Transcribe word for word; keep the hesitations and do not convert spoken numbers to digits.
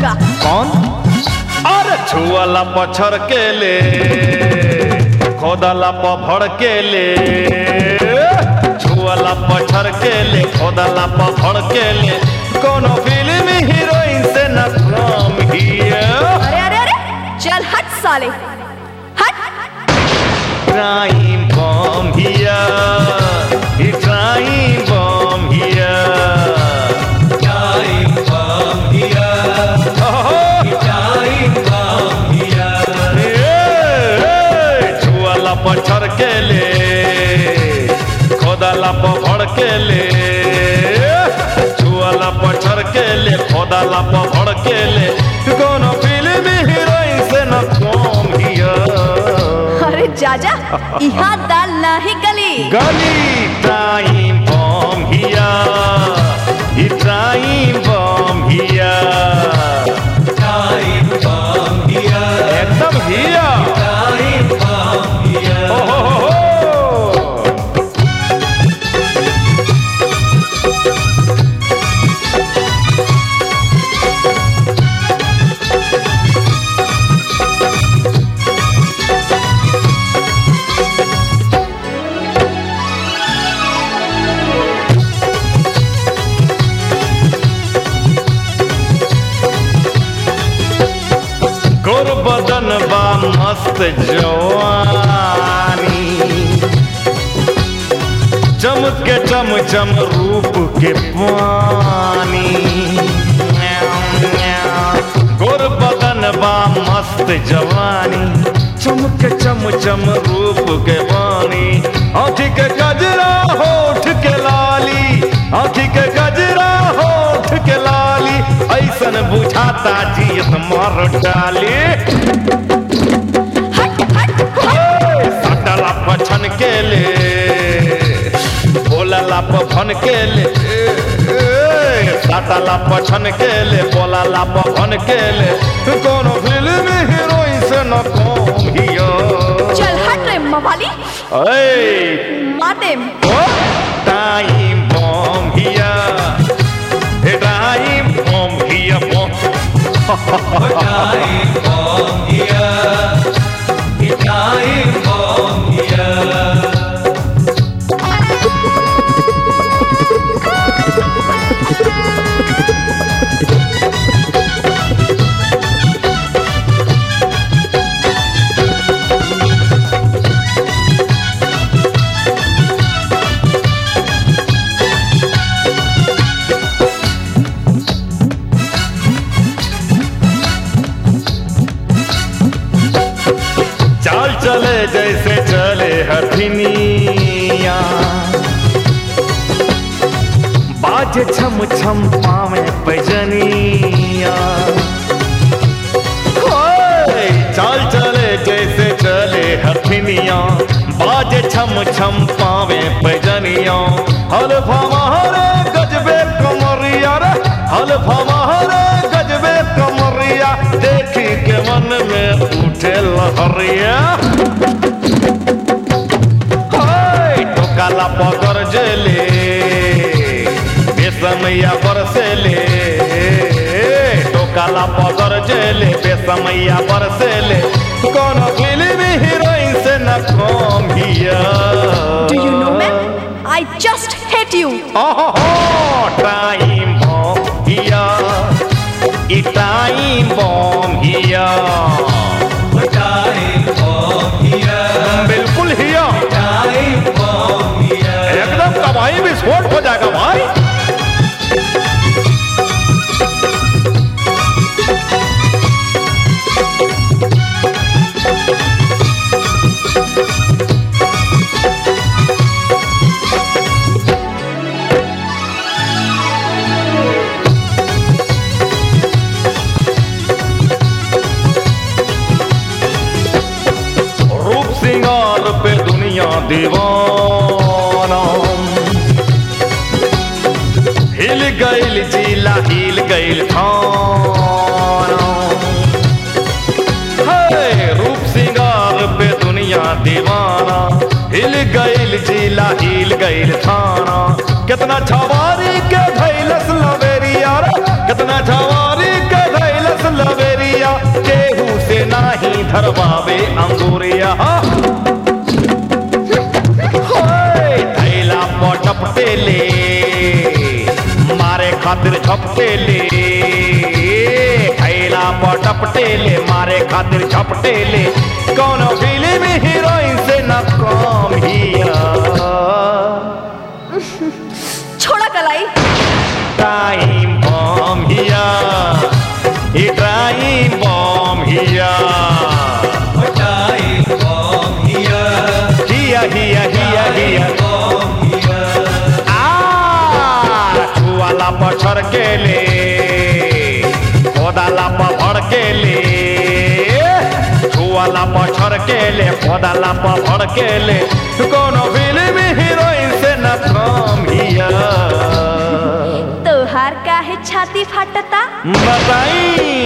का। कौन? अरे छुआला पछड़ के ले, खोदला पफड़ के ले, छुआला पछड़ के ले, खोदला पफड़ के ले, कोनो फिल्म हीरोइन से न कम हिया। अरे अरे अरे चल हट साले हट। Trying bomb here, he's trying bomb here, Trying bomb here, oh, trying bomb here. hey, छुआला पछड़ के ले, खोदला पफड़ के ले, छुआला पछड़ के ले, खोदला पफड़ के ले, कोनो फिल्म हीरोइन से न कम हिया। अरे जाजा यहाँ दाल नाही गली। गली टाइम बम हिया, ही टाइम बम हिया, Trying bomb here, एकदम हिया। trying bomb here. ओ हो हो हो। गोर बदन बा मस्त जवानी, चमके चम चम रूप के पानी, गोर बदन बा मस्त जवानी, चमके चम चम रूप के पानी, आँखी के गजरा होठ के लाली, आँखी के गजरा होठ के लाली, ऐसन बुझाता जियत मार डाली। हट हट सटला पछन के ले, बोलला पफन के ले, सटला पछन के ले, बोलला पफन के ले, कोनो फिल्म हीरोइन से न कम हिया। चल हट रे मवाली ए माते। टाइम बम हिया, टाइम बम हिया बम। Trying bomb here, trying bomb here. चाल चले जैसे चले हथिनिया, बाजे छम छम पावे पैजनिया, ओए, चाल चले जैसे चले हथिनिया, बाजे छम छम पावे पैजनिया, हल्फा मारे गजबे कमरिया रे, हल्फा मारे गजबे कमरिया, देखी के मन में उठे लहरिया। हाय टोकाला पकड़ जेले, बेसमैया बरसेले, टोकाला पकड़ जेले, बेसमैया बरसेले, कोनो फिल्म हीरोइन से न कम हिया। Do you know man? I just hate you. Oh, time bomb here, it time bomb here, Trying bomb here, बिल्कुल हिया, trying bomb here. एकदम कमाई विस्फोट हो जाएगा भाई। दीवाना हिल गइल जिला हिल गइल थाना, है रूप सिंगार पे दुनिया दीवाना, हिल गइल जिला हिल गइल थाना, कितना छवारी के धैलस लवेरिया रे, कितना छवारी के धैलस झरबावे अंगूरिया होय थैला पटपटेले मारे खातिर झपटेले थैला पटपटेले मारे खातिर झपटेले कौन फिल्म हीरोइन से न कम हिया छोड़ा कलाई टाइम बम हिया ये टाइम बम हिया टाइम बम हिया हिया हिया हिया हिया बम हिया आ छुआला पर छड़केले खोदाला पर भड़केले छुआला पर छड़केले खोदाला पर भड़केले कोनो फिल्म हीरोइन से न कम हिया तोहार काहे छाती फाटता बताई